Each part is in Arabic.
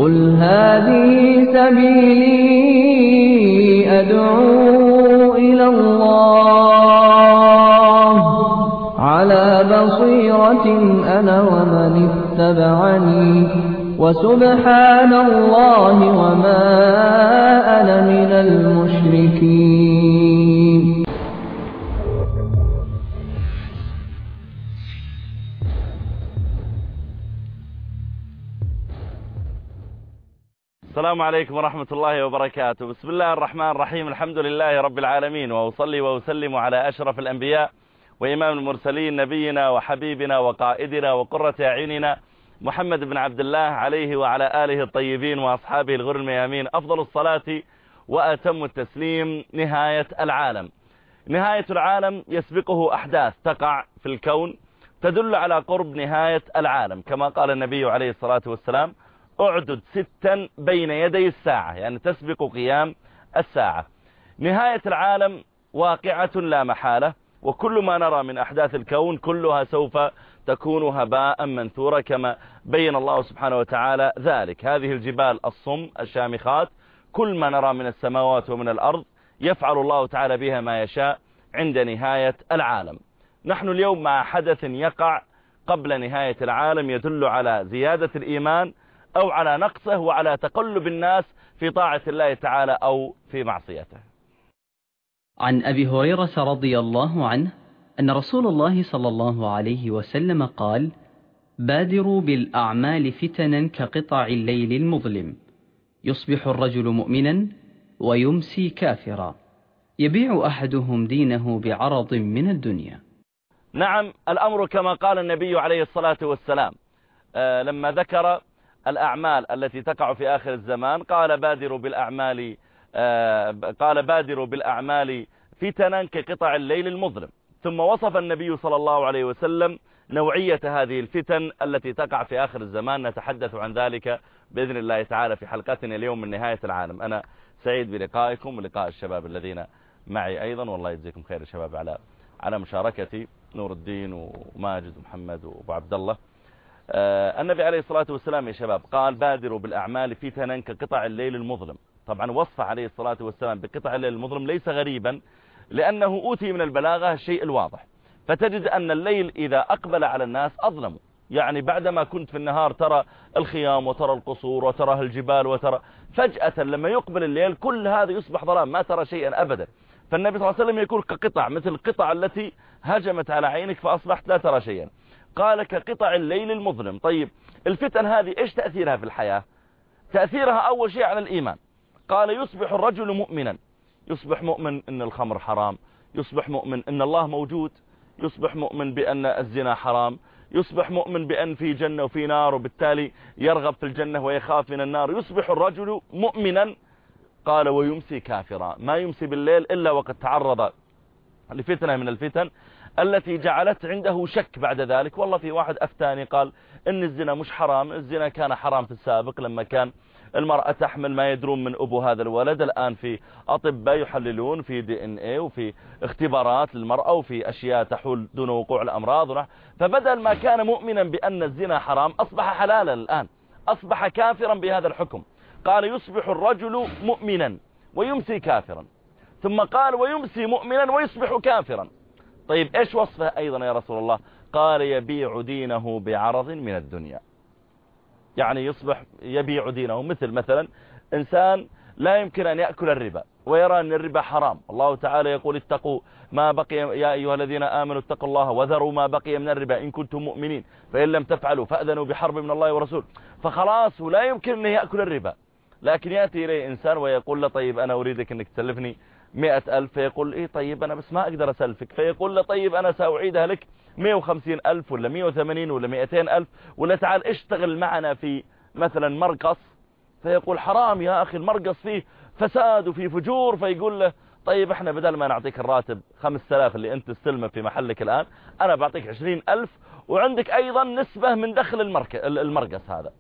قل هذه سبيلي أدعو إلى الله على بصيرة أنا ومن اتبعني وسبحان الله وما أنا من المشركين. السلام عليكم ورحمة الله وبركاته. بسم الله الرحمن الرحيم. الحمد لله رب العالمين، وأصلي وأسلم على أشرف الأنبياء وإمام المرسلين نبينا وحبيبنا وقائدنا وقرة أعيننا محمد بن عبد الله عليه وعلى آله الطيبين وأصحابه الغر الميامين أفضل الصلاة وأتم التسليم. نهاية العالم. نهاية العالم يسبقه أحداث تقع في الكون تدل على قرب نهاية العالم، كما قال النبي عليه الصلاة والسلام: اعدد 6 بين يدي الساعة، يعني تسبق قيام الساعة. نهاية العالم واقعة لا محالة، وكل ما نرى من أحداث الكون كلها سوف تكون هباء منثورا، كما بين الله سبحانه وتعالى ذلك. هذه الجبال الصم الشامخات، كل ما نرى من السماوات ومن الأرض يفعل الله تعالى بها ما يشاء عند نهاية العالم. نحن اليوم مع حدث يقع قبل نهاية العالم يدل على زيادة الإيمان أو على نقصه، وعلى تقلب الناس في طاعة الله تعالى أو في معصيته. عن أبي هريرة رضي الله عنه أن رسول الله صلى الله عليه وسلم قال: بادروا بالأعمال فتنا كقطع الليل المظلم، يصبح الرجل مؤمنا ويمسي كافرا، يبيع أحدهم دينه بعرض من الدنيا. نعم، الأمر كما قال النبي عليه الصلاة والسلام لما ذكر الأعمال التي تقع في آخر الزمان قال: بادروا بالأعمال فتنا كقطع الليل المظلم. ثم وصف النبي صلى الله عليه وسلم نوعية هذه الفتن التي تقع في آخر الزمان. نتحدث عن ذلك بإذن الله تعالى في حلقتنا اليوم من نهاية العالم. أنا سعيد بلقائكم ولقاء الشباب الذين معي أيضا، والله يجزيكم خير الشباب على مشاركتي، نور الدين وماجد ومحمد وابو عبد الله. النبي عليه الصلاة والسلام يا شباب قال: بادروا بالأعمال فتنا كقطع الليل المظلم. طبعا وصف عليه الصلاة والسلام بقطع الليل المظلم ليس غريبا، لأنه أوتي من البلاغة الشيء الواضح. فتجد أن الليل إذا أقبل على الناس أظلموا، يعني بعدما كنت في النهار ترى الخيام وترى القصور وترى الجبال وترى، فجأة لما يقبل الليل كل هذا يصبح ظلام، ما ترى شيئا أبدا. فالنبي صلى الله عليه وسلم يقول كقطع، مثل القطع التي هجمت على عينك فأصبحت لا ترى شيئا. قال كقطع الليل المظلم. طيب الفتن هذه إيش تأثيرها في الحياة؟ تأثيرها أول شيء على الإيمان. قال: يصبح الرجل مؤمنا، يصبح مؤمن إن الخمر حرام، يصبح مؤمن إن الله موجود، يصبح مؤمن بأن الزنا حرام، يصبح مؤمن بأن في جنة وفي نار، وبالتالي يرغب في الجنة ويخاف من النار. يصبح الرجل مؤمنا. قال: ويمسي كافرا، ما يمسي بالليل إلا وقد تعرض لفتنة من الفتن التي جعلت عنده شك بعد ذلك. والله في واحد أفتاني قال إن الزنا مش حرام، الزنا كان حرام في السابق لما كان المرأة تحمل ما يدرون من أبو هذا الولد، الآن في أطباء يحللون في DNA وفي اختبارات للمرأة وفي أشياء تحول دون وقوع الأمراض. فبدل ما كان مؤمنا بأن الزنا حرام أصبح حلالا، الآن أصبح كافرا بهذا الحكم. قال: يصبح الرجل مؤمنا ويمسي كافرا. ثم قال: ويمسي مؤمنا ويصبح كافرا. طيب إيش وصفه أيضا يا رسول الله؟ قال: يبيع دينه بعرض من الدنيا، يعني يصبح يبيع دينه. مثلا إنسان لا يمكن أن يأكل الربا ويرى أن الربا حرام. الله تعالى يقول: اتقوا ما بقي يا أيها الذين آمنوا اتقوا الله وذروا ما بقي من الربا إن كنتم مؤمنين فإن لم تفعلوا فأذنوا بحرب من الله ورسوله. فخلاص لا يمكن أن يأكل الربا، لكن يأتي إليه إنسان ويقول له: طيب أنا أريدك أنك تسلفني 100,000. فيقول: إيه طيب أنا بس ما أقدر أسلفك. فيقول له: طيب أنا سأعيدها لك 150,000 ولا 180 ولا 200,000، ولا تعال اشتغل معنا في مثلا مرقص. فيقول: حرام يا أخي، المرقص فيه فساد وفيه فجور. فيقول له: طيب احنا بدل ما نعطيك الراتب 5,000 اللي انت تستلمه في محلك الآن، أنا بعطيك 20,000 وعندك أيضا نسبة من دخل المرقص هذا.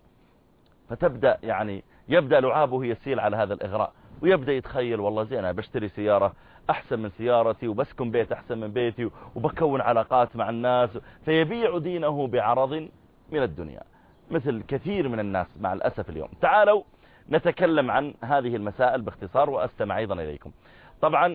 فتبدأ يعني يبدأ لعابه يسيل على هذا الإغراء، ويبدأ يتخيل: والله زين أنا بشتري سيارة أحسن من سيارتي، وبسكن بيت أحسن من بيتي، وبكون علاقات مع الناس. فيبيع دينه بعرض من الدنيا. مثل كثير من الناس مع الأسف اليوم. تعالوا نتكلم عن هذه المسائل باختصار وأستمع أيضا إليكم. طبعا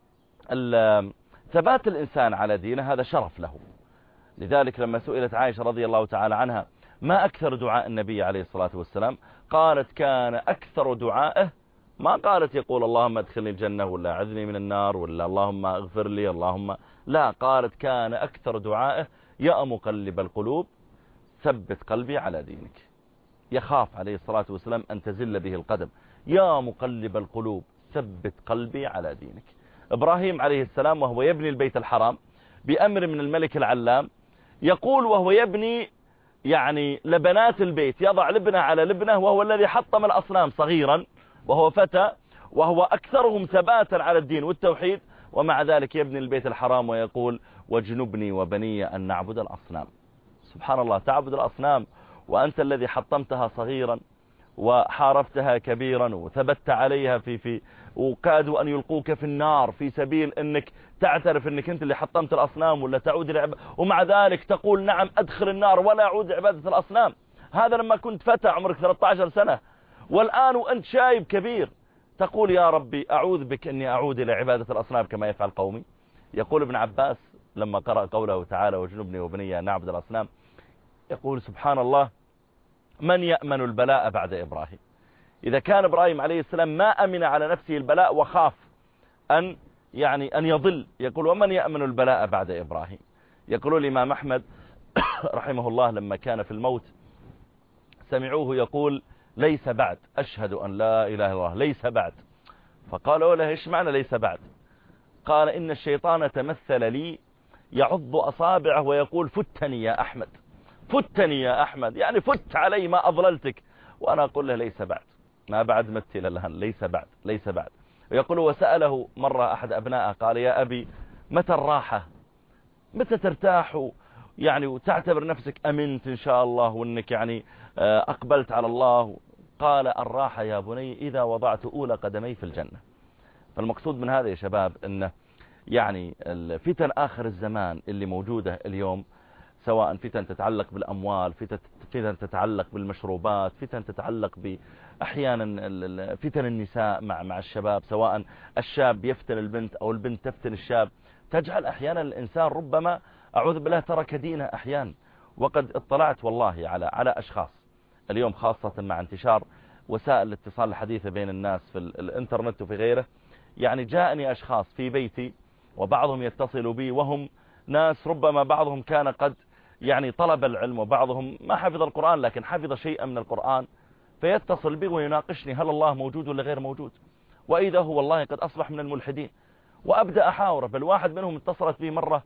ثبات الإنسان على دينه هذا شرف له. لذلك لما سئلت عائشة رضي الله تعالى عنها ما أكثر دعاء النبي عليه الصلاة والسلام، قالت كان أكثر دعائه، ما قالت يقول اللهم ادخلني الجنة ولا أعذني من النار ولا اللهم اغفر لي اللهم، لا، قالت كان أكثر دعائه يا مقلب القلوب ثبت قلبي على دينك. يخاف عليه الصلاة والسلام أن تزل به القدم، يا مقلب القلوب ثبت قلبي على دينك. إبراهيم عليه السلام وهو يبني البيت الحرام بأمر من الملك العلام، يقول وهو يبني يعني لبنات البيت، يضع لبنة على لبنة، وهو الذي حطم الأصنام صغيرا وهو فتى، وهو أكثرهم ثباتا على الدين والتوحيد، ومع ذلك يبني البيت الحرام ويقول واجنبني وبني أن نعبد الأصنام. سبحان الله، تعبد الأصنام وأنت الذي حطمتها صغيرا وحاربتها كبيرا وثبت عليها في وكادوا أن يلقوك في النار في سبيل أنك تعترف أنك أنت اللي حطمت الأصنام ولا تعود ومع ذلك تقول نعم أدخل النار ولا أعود لعبادة الأصنام. هذا لما كنت فتى عمرك 13 سنة، والآن وأنت شايب كبير تقول يا ربي أعوذ بك أني أعود إلى عبادة الأصنام كما يفعل قومي. يقول ابن عباس لما قرأ قوله تعالى واجنبني وبني أن نعبد الأصنام، يقول سبحان الله من يأمن البلاء بعد إبراهيم؟ إذا كان إبراهيم عليه السلام ما أمن على نفسه البلاء وخاف أن يضل، يقول ومن يأمن البلاء بعد إبراهيم؟ يقول الإمام أحمد رحمه الله لما كان في الموت سمعوه يقول ليس بعد، أشهد أن لا إله إلا الله، ليس بعد. فقالوا له إيش معنى ليس بعد؟ قال إن الشيطان تمثل لي يعض أصابعه ويقول فتني يا أحمد، فتني يا أحمد، يعني فت علي ما أضللتك. وأنا أقول له ليس بعد، ما بعد متي للهن، ليس بعد ليس بعد. ويقول وسأله مرة أحد أبنائه قال يا أبي متى الراحة، متى ترتاح يعني وتعتبر نفسك أمنت إن شاء الله وأنك يعني أقبلت على الله؟ قال الراحة يا بني إذا وضعت أولى قدمي في الجنة. فالمقصود من هذا يا شباب أنه يعني الفتن آخر الزمان اللي موجودة اليوم، سواء فتن تتعلق بالأموال، فتن تتعلق بالمشروبات، فتن تتعلق أحيانا فتن النساء مع الشباب، سواء الشاب يفتن البنت أو البنت تفتن الشاب، تجعل أحيانا الإنسان ربما أعوذ بالله ترك دينه أحيانا. وقد اطلعت والله على أشخاص اليوم خاصة مع انتشار وسائل الاتصال الحديثة بين الناس في الانترنت وفي غيره، يعني جاءني أشخاص في بيتي وبعضهم يتصل بي وهم ناس ربما بعضهم كان قد يعني طلب العلم وبعضهم ما حفظ القرآن لكن حفظ شيئا من القرآن، فيتصل بي ويناقشني هل الله موجود ولا غير موجود، وإذا هو والله قد أصبح من الملحدين. وأبدأ أحاوره، بل واحد منهم اتصلت بي مرة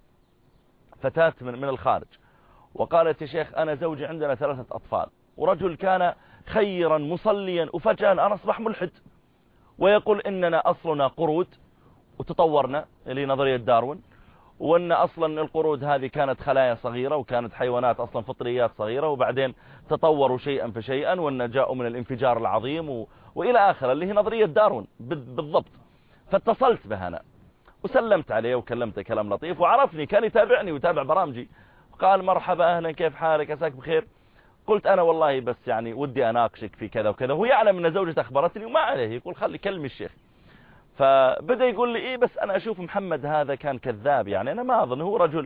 فتاة من الخارج وقالت يا شيخ أنا زوجي عندنا 3 أطفال، ورجل كان خيرا مصليا وفجأة أنا أصبح ملحد، ويقول إننا أصلنا قرود وتطورنا لنظرية داروين، وأن أصلا القرود هذه كانت خلايا صغيرة وكانت حيوانات أصلا فطريات صغيرة، وبعدين تطوروا شيئا فشيئا وأن جاءوا من الانفجار العظيم وإلى آخر اللي هي نظرية داروين بالضبط. فاتصلت به أنا وسلمت عليه وكلمته كلام لطيف، وعرفني كان يتابعني ويتابع برامجي، قال مرحبا أهلا كيف حالك عساك بخير. قلت أنا والله بس يعني ودي أناقشك في كذا وكذا، هو يعلم أن زوجته أخبرتني وما عليه، يقول خلي كلمي الشيخ. فبدأ يقول لي إيه بس أنا أشوف محمد هذا كان كذاب، يعني أنا ما أظن هو رجل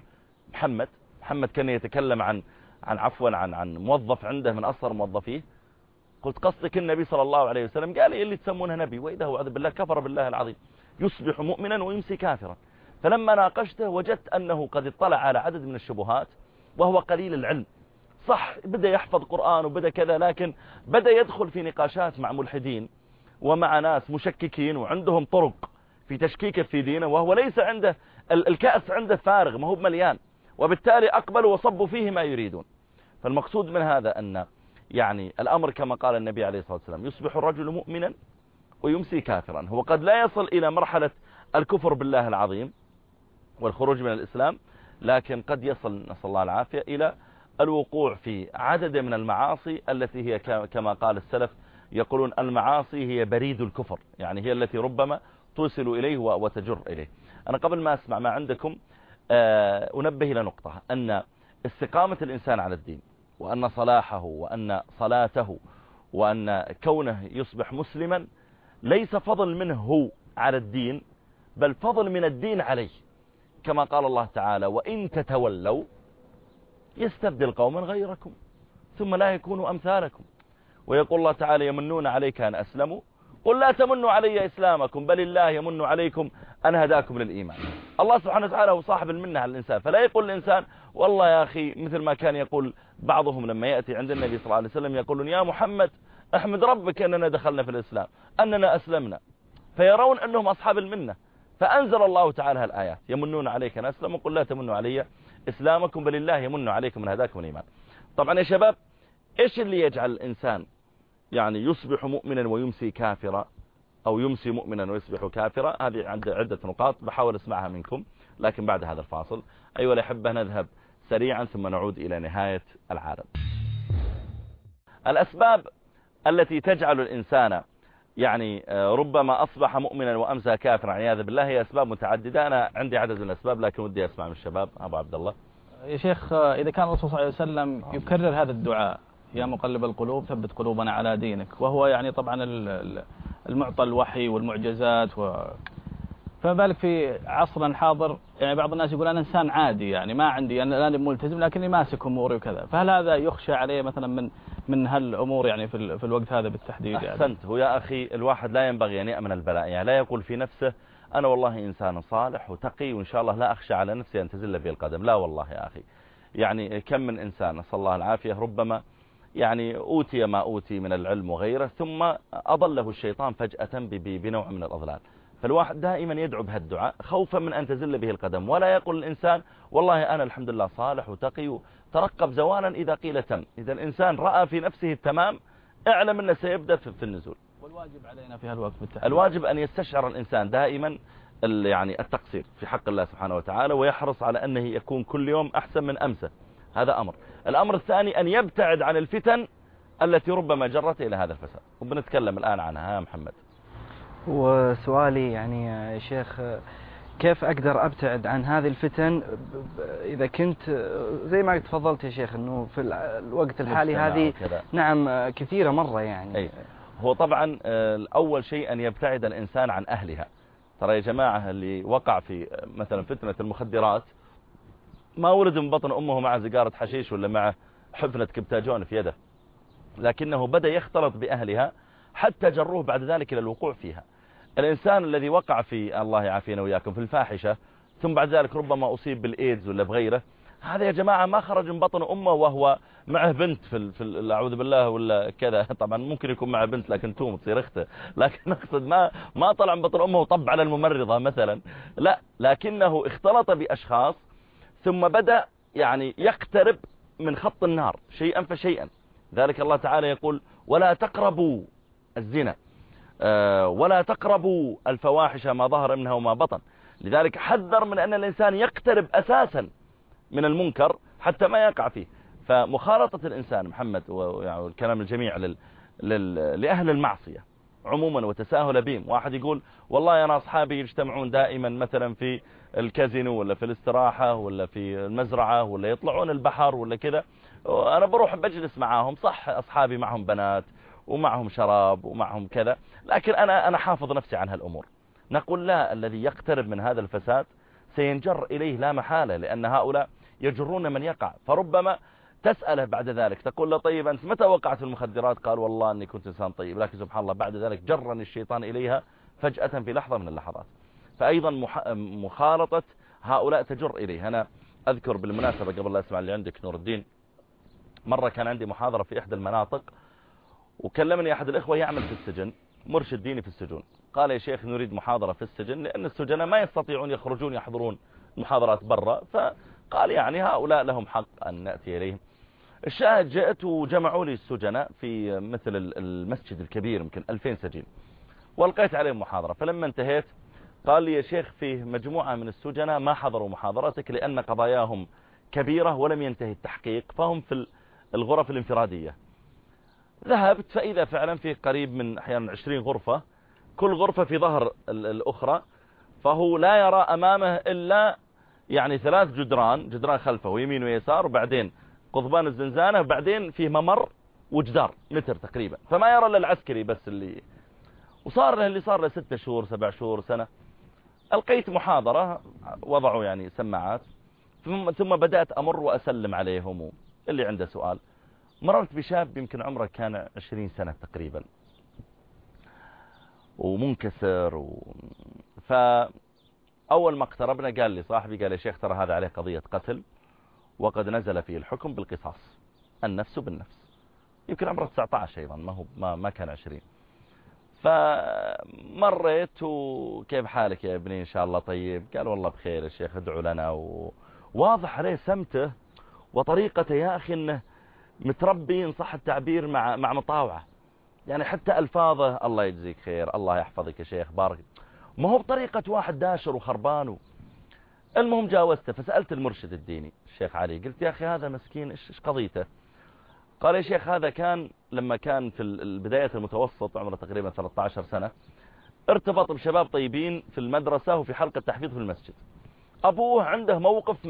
محمد كان يتكلم عن موظف عنده من أصغر موظفيه. قلت قصدك النبي صلى الله عليه وسلم؟ قال لي اللي تسمونه نبي وإذا هو عذب بالله كفر بالله العظيم، يصبح مؤمنا ويمسي كافرا. فلما ناقشته وجدت أنه قد اطلع على عدد من الشبهات وهو قليل العلم، صح بدأ يحفظ قرآن وبدأ كذا، لكن بدأ يدخل في نقاشات مع ملحدين ومع ناس مشككين وعندهم طرق في تشكيكه في دينه، وهو ليس عنده الكأس عنده فارغ ما هو مليان، وبالتالي أقبلوا وصبوا فيه ما يريدون. فالمقصود من هذا أن يعني الأمر كما قال النبي عليه الصلاة والسلام يصبح الرجل مؤمنا ويمسي كافرا. هو قد لا يصل إلى مرحلة الكفر بالله العظيم والخروج من الإسلام، لكن قد يصل نسأل الله العافية إلى الوقوع في عدد من المعاصي التي هي كما قال السلف يقولون المعاصي هي بريد الكفر، يعني هي التي ربما توصل إليه وتجر إليه. أنا قبل ما أسمع ما عندكم أنبه إلى نقطة، أن استقامة الإنسان على الدين وأن صلاحه وأن صلاته وأن كونه يصبح مسلما ليس فضل منه هو على الدين، بل فضل من الدين عليه، كما قال الله تعالى: وإن تتولوا يستبدل قوما غيركم ثم لا يكونوا أمثالكم. ويقول الله تعالى: يمنون عليك أن أسلموا قل لا تمنوا علي إسلامكم بل الله يمن عليكم أن هداكم للإيمان. الله سبحانه وتعالى هو صاحب المنة على الإنسان، فلا يقول الإنسان: والله يا أخي، مثل ما كان يقول بعضهم لما يأتي عند النبي صلى الله عليه وسلم يقولون: يا محمد احمد ربك أننا دخلنا في الإسلام، أننا أسلمنا، فيرون أنهم أصحاب المنة. فأنزل الله تعالى الآيات: يمنون عليك أن أسلموا قل لا تمنوا علي إسلامكم بل الله يمن عليكم أن هداكم الإيمان. طبعا يا شباب، إيش اللي يجعل الإنسان يعني يصبح مؤمنا ويمسي كافرا، أو يمسي مؤمنا ويصبح كافرا؟ هذه عدة نقاط بحاول اسمعها منكم، لكن بعد هذا الفاصل أيها الأحبة نذهب سريعا ثم نعود إلى نهاية العالم. الأسباب التي تجعل الإنسان يعني ربما أصبح مؤمنا وأمسى كافرا عياذا بالله هي أسباب متعددة. أنا عندي عدد من الأسباب لكن ودي أسمع من الشباب. أبو عبد الله. يا شيخ، إذا كان الرسول صلى الله عليه وسلم يكرر هذا الدعاء: يا مقلب القلوب ثبت قلوبنا على دينك، وهو يعني طبعا المعطى الوحي والمعجزات فما بالك في عصرنا الحاضر؟ يعني بعض الناس يقول: أنا إنسان عادي، يعني ما عندي، أنا الآن ملتزم لكني ماسك أموري وكذا، فهل هذا يخشى عليه مثلا من هالأمور يعني في الوقت هذا بالتحديد؟ أحسنت. هو يا أخي الواحد لا ينبغي أن يأمن البلاء، يعني لا يقول في نفسه: أنا والله إنسان صالح وتقي وإن شاء الله لا أخشى على نفسي أن تزل بي القدم. لا والله يا أخي، يعني كم من إنسان نسأل الله العافية ربما يعني أوتي ما أوتي من العلم وغيره ثم أضله الشيطان فجأة بنوع من الأضلال. فالواحد دائما يدعو بهالدعاء خوفا من أن تزل به القدم، ولا يقول الإنسان: والله أنا الحمد لله صالح وتقي، ترقب زوالا إذا قيل تم. إذا الإنسان رأى في نفسه التمام اعلم أنه سيبدأ في النزول. والواجب علينا في هالوقت بالتحديد الواجب أن يستشعر الإنسان دائما يعني التقصير في حق الله سبحانه وتعالى، ويحرص على أنه يكون كل يوم أحسن من أمسه. هذا أمر. الأمر الثاني أن يبتعد عن الفتن التي ربما جرت إلى هذا الفساد، وبنتكلم الآن عنها. يا محمد. وسؤالي يعني يا شيخ، كيف أقدر أبتعد عن هذه الفتن إذا كنت زي ما تفضلت يا شيخ أنه في الوقت الحالي هذه نعم كثيرة مرة يعني. أي. هو طبعا أول شيء أن يبتعد الإنسان عن أهلها. ترى يا جماعة اللي وقع في مثلا فتنة المخدرات ما ولد من بطن أمه مع زقارة حشيش ولا مع حفنة كبتاجون في يده، لكنه بدأ يختلط بأهلها حتى جروه بعد ذلك إلى الوقوع فيها. الإنسان الذي وقع في، الله يعافينا وياكم، في الفاحشة ثم بعد ذلك ربما أصيب بالإيدز ولا بغيره، هذا يا جماعة ما خرج من بطن أمه وهو معه بنت في أعوذ بالله ولا كذا. طبعا ممكن يكون معه بنت لكن توم تصير اخته، لكن أقصد ما طلع من بطن أمه وطب على الممرضة مثلا، لا، لكنه اختلط بأشخاص ثم بدأ يعني يقترب من خط النار شيئا فشيئا. ذلك الله تعالى يقول: ولا تقربوا الزنا ولا تقربوا الفواحش ما ظهر منها وما بطن. لذلك حذر من أن الإنسان يقترب أساسا من المنكر حتى ما يقع فيه. فمخالطة الإنسان محمد والكلام الجميع لأهل المعصية عموما وتساهل بهم. واحد يقول: والله أنا أصحابي يجتمعون دائما مثلا في الكازينو ولا في الاستراحة ولا في المزرعة ولا يطلعون البحر ولا كذا، أنا بروح بجلس معاهم، صح أصحابي معهم بنات ومعهم شراب ومعهم كذا، لكن أنا حافظ نفسي عن هالأمور. نقول: لا، الذي يقترب من هذا الفساد سينجر إليه لا محالة، لأن هؤلاء يجرون من يقع. فربما تسأله بعد ذلك تقول له: طيب أنت متى وقعت في المخدرات؟ قال: والله أني كنت إنسان طيب، لكن سبحان الله بعد ذلك جرني الشيطان إليها فجأة في لحظة من اللحظات. فأيضا مخالطة هؤلاء تجر إليه. أنا أذكر بالمناسبة قبل لا أسمع اللي عندك نور الدين، مرة كان عندي محاضرة في إحدى المناطق وكلمني أحد الإخوة يعمل في السجن، مرشد ديني في السجون. قال: يا شيخ نريد محاضرة في السجن لأن السجناء ما يستطيعون يخرجون يحضرون المحاضرات برا، فقال يعني هؤلاء لهم حق أن نأتي إليهم. الشاهد جاءت وجمعوا لي السجناء في مثل المسجد الكبير يمكن 2000 سجين، والقيت عليهم محاضرة. فلما انتهيت قال لي: يا شيخ فيه مجموعة من السجناء ما حضروا محاضرتك لأن قضاياهم كبيرة ولم ينتهي التحقيق، فهم في الغرف الانفرادية. ذهبت فإذا فعلا فيه قريب من أحيانا 20 غرفة، كل غرفة في ظهر الأخرى، فهو لا يرى أمامه إلا يعني 3 جدران خلفه يمين ويسار، وبعدين قضبان الزنزانة، بعدين فيه ممر وجدار متر تقريبا، فما يرى الا العسكري بس اللي. وصار له اللي صار له 6 شهور 7 شهور سنة. ألقيت محاضرة، وضعوا يعني سماعات، ثم بدأت أمر وأسلم عليهم اللي عنده سؤال. مررت بشاب يمكن عمره كان 20 سنة تقريبا ومنكسر فأول ما اقتربنا قال لي صاحبي، قال يا شيخ ترى هذا عليه قضية قتل وقد نزل فيه الحكم بالقصاص، النفس بالنفس. يمكن عمره 19 أيضا، ما كان 20. فمريت وكيف حالك يا ابني إن شاء الله طيب؟ قال والله بخير يا شيخ ادعو لنا. وواضح عليه سمته وطريقته يا أخي أنه متربي إن صح التعبير مع مطاوعة، يعني حتى ألفاظه الله يجزيك خير الله يحفظك يا شيخ بارك، ما هو بطريقة واحد داشر وخربان. المهم جاوزته فسألت المرشد الديني الشيخ علي، قلت يا أخي هذا مسكين إيش قضيته؟ قال يا شيخ هذا كان لما كان في البداية المتوسط عمره تقريبا 13 سنة ارتبط بشباب طيبين في المدرسة وفي حلقة تحفيظ في المسجد. أبوه عنده موقف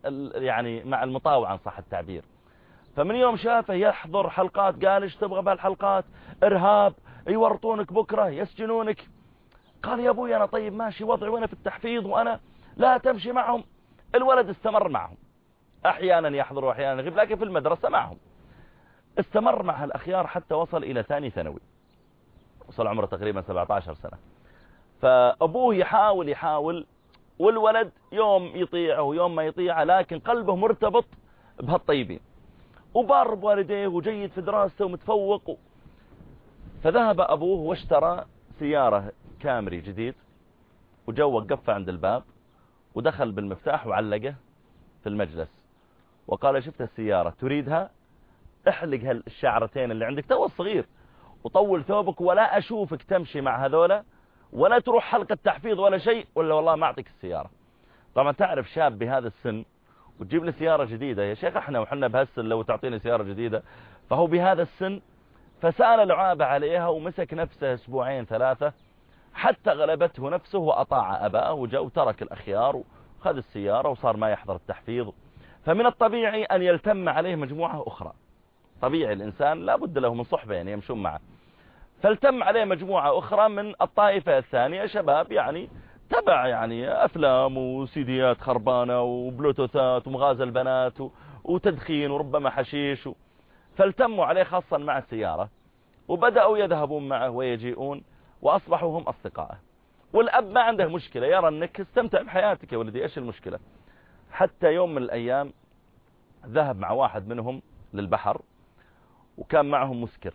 مع المطاوعة إن صح التعبير، فمن يوم شافه يحضر حلقات قال ايش تبغى بهالحلقات؟ إرهاب، يورطونك بكرة يسجنونك. قال يا أبوي أنا طيب ماشي وضعي وأنا في التحفيظ وأنا لا تمشي معهم. الولد استمر معهم، أحيانا يحضر وأحيانا يغيب، لكن في المدرسة معهم استمر مع الأخيار حتى وصل إلى ثاني ثانوي، وصل عمره تقريبا 17 سنة. فأبوه يحاول والولد يوم يطيعه ويوم ما يطيعه، لكن قلبه مرتبط بهالطيبين وبار بوالديه وجيد في دراسته ومتفوق. فذهب أبوه واشترى سيارة كامري جديد وجو وقفه عند الباب ودخل بالمفتاح وعلقه في المجلس وقال شفت السيارة تريدها؟ احلق هالشعرتين اللي عندك تو الصغير وطول ثوبك ولا أشوفك تمشي مع هذولا ولا تروح حلقة تحفيظ ولا شيء ولا والله ما أعطيك السيارة. طبعا تعرف شاب بهذا السن وتجيب لي سيارة جديدة، يا شيخ احنا وحنا بهالسن لو تعطيني سيارة جديدة. فهو بهذا السن فسأل العابة عليها ومسك نفسه 2 3 حتى غلبته نفسه وأطاع أباه وجاء وترك الأخيار وخذ السيارة وصار ما يحضر التحفيظ. فمن الطبيعي أن يلتم عليه مجموعة أخرى، طبيعي الإنسان لا بد له من صحبة يعني يمشون معه. فالتم عليه مجموعة أخرى من الطائفة الثانية، شباب يعني تبع يعني أفلام وسيديات خربانة وبلوتوثات ومغازل بنات وتدخين وربما حشيش فالتموا عليه خاصة مع السيارة وبدأوا يذهبون معه ويجيئون وأصبحوا هم أصدقائه. والأب ما عنده مشكلة، يرى أنك استمتع بحياتك يا ولدي إيش المشكلة. حتى يوم من الأيام ذهب مع واحد منهم للبحر وكان معهم مسكر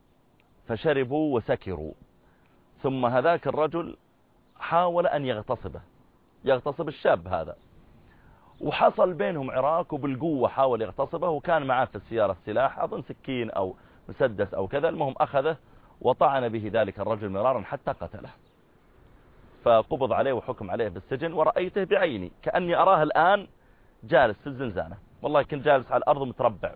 فشربوا وسكروا، ثم هذاك الرجل حاول أن يغتصب الشاب هذا وحصل بينهم عراك وبالقوة حاول يغتصبه وكان معاه في السيارة السلاح أظن سكين أو مسدس أو كذا. المهم أخذه وطعن به ذلك الرجل مرارا حتى قتله، فقبض عليه وحكم عليه بالسجن ورأيته بعيني كأني أراه الآن جالس في الزنزانة، والله كنت جالس على الأرض متربع.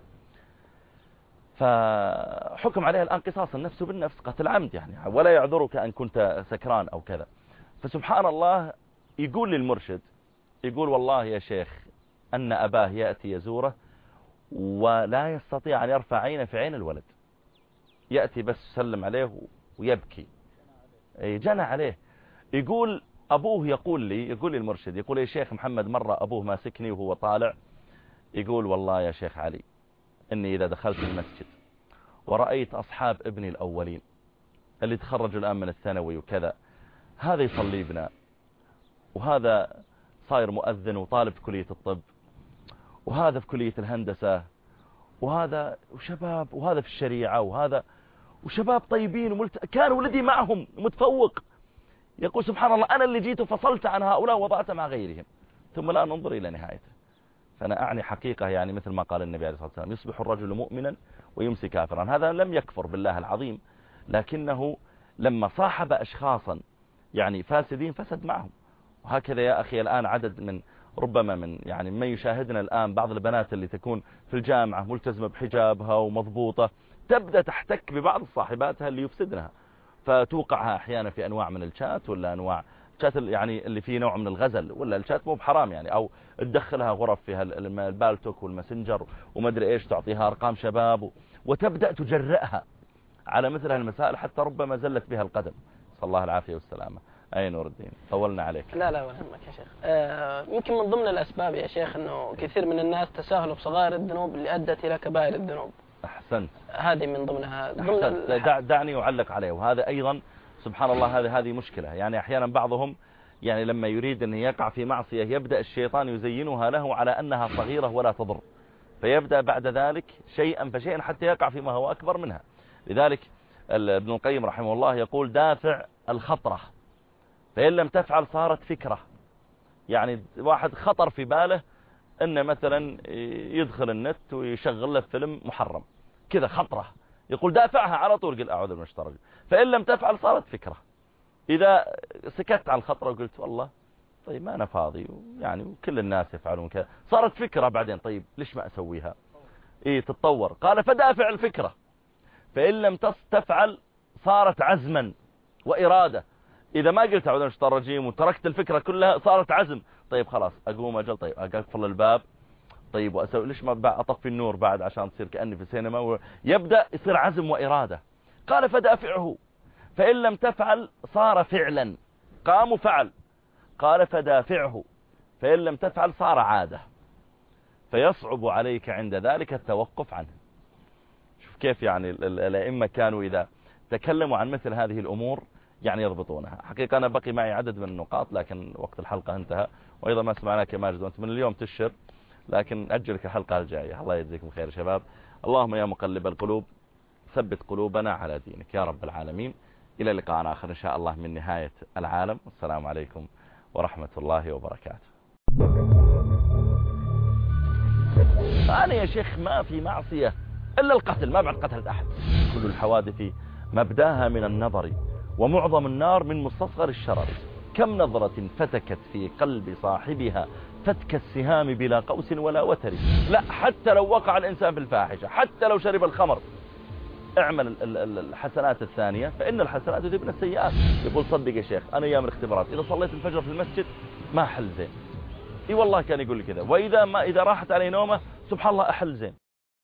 فحكم عليه الآن قصاص النفس بالنفس قتل عمد يعني، ولا يعذرك أن كنت سكران أو كذا. فسبحان الله يقول للمرشد يقول والله يا شيخ أن أباه يأتي يزوره ولا يستطيع أن يرفع عينه في عين الولد، يأتي بس يسلم عليه ويبكي جنى عليه. يقول أبوه يقول لي المرشد يقول يا شيخ محمد مرة أبوه ماسكني وهو طالع يقول والله يا شيخ علي إني إذا دخلت المسجد ورأيت أصحاب ابني الأولين اللي تخرجوا الآن من الثانوي وكذا، هذا يصلي بنا وهذا صاير مؤذن وطالب في كلية الطب وهذا في كلية الهندسة وهذا وشباب وهذا في الشريعة وهذا وشباب طيبين كان ولدي معهم متفوق. يقول سبحان الله أنا اللي جيت وفصلت عن هؤلاء وضعت مع غيرهم ثم لا ننظر إلى نهايته. فأنا أعني حقيقة يعني مثل ما قال النبي عليه الصلاة والسلام يصبح الرجل مؤمنا ويمسي كافرا. هذا لم يكفر بالله العظيم، لكنه لما صاحب أشخاصا يعني فاسدين فسد معهم. وهكذا يا أخي الآن عدد من ربما من يعني ما يشاهدنا الآن بعض البنات اللي تكون في الجامعة ملتزمة بحجابها ومضبوطة تبدأ تحتك ببعض صاحباتها اللي يفسدنها، فتوقعها أحيانا في أنواع من الشات ولا أنواع الشات يعني اللي فيه نوع من الغزل، ولا الشات مو بحرام يعني، او تدخلها غرف فيها البالتوك والماسنجر وما ادري ايش، تعطيها ارقام شباب وتبدأ تجرئها على مثل هالمسائل حتى ربما زلت بها القدم. صلى الله العافية والسلامة. أي نور الدين، طولنا عليك. لا ولا يهمك يا شيخ. يمكن من ضمن الأسباب يا شيخ أنه كثير من الناس تساهلوا بصغائر الذنوب اللي أدت إلى كبائر الذنوب. أحسنت. هذه من ضمنها. دعني أعلق عليه، وهذا أيضا سبحان الله هذه مشكلة. يعني أحيانا بعضهم يعني لما يريد أن يقع في معصية يبدأ الشيطان يزينها له على أنها صغيرة ولا تضر، فيبدأ بعد ذلك شيئا فشيئا حتى يقع فيما هو أكبر منها. لذلك ابن القيم رحمه الله يقول دافع الخطرة، فإن لم تفعل صارت فكرة. يعني واحد خطر في باله أنه مثلا يدخل النت ويشغل له فيلم محرم كذا، خطرة، يقول دافعها على طول، قل أعوذ بالله من الشيطان الرجيم. فإن لم تفعل صارت فكرة. إذا سكت عن الخطرة وقلت والله طيب ما أنا فاضي يعني وكل الناس يفعلون كذا، صارت فكرة بعدين، طيب ليش ما أسويها؟ تتطور. قال فدافع الفكرة، فإن لم تفعل صارت عزما وإرادة. إذا ما قلت أعوذ بالله من الشيطان الرجيم وتركت الفكرة كلها صارت عزم. طيب خلاص أقوم أجل، طيب أقفل الباب، طيب وأسوي ليش ما أطفي النور بعد عشان تصير كأني في السينما، يبدأ يصير عزم وإرادة. قال فدافعه، فإن لم تفعل صار فعلا، قام وفعل. قال فدافعه، فإن لم تفعل صار عادة، فيصعب عليك عند ذلك التوقف عنه. شوف كيف يعني الأئمة كانوا إذا تكلموا عن مثل هذه الأمور يعني يربطونها. حقيقة أنا بقي معي عدد من النقاط لكن وقت الحلقة انتهى، وأيضا ما سمعناك يا ماجد، وأنت من اليوم تشر لكن أجلك الحلقة الجاية. الله يجزيكم خير شباب. اللهم يا مقلب القلوب ثبت قلوبنا على دينك يا رب العالمين. إلى لقاء آخر إن شاء الله من نهاية العالم، والسلام عليكم ورحمة الله وبركاته. أنا يا شيخ ما في معصية إلا القتل، ما بعد قتلت أحد. كل الحوادث مبداها من النظر، ومعظم النار من مستصغر الشرر. كم نظرة فتكت في قلب صاحبها فتك السهام بلا قوس ولا وتر. لا، حتى لو وقع الإنسان في الفاحشة، حتى لو شرب الخمر، اعمل الحسنات الثانية فإن الحسنات تذهبن السيئات. يقول صدق يا شيخ أنا أيام الاختبارات إذا صليت الفجر في المسجد ما أحل زين. والله كان يقول لي كذا. وإذا راحت علي نومه سبحان الله أحل زين.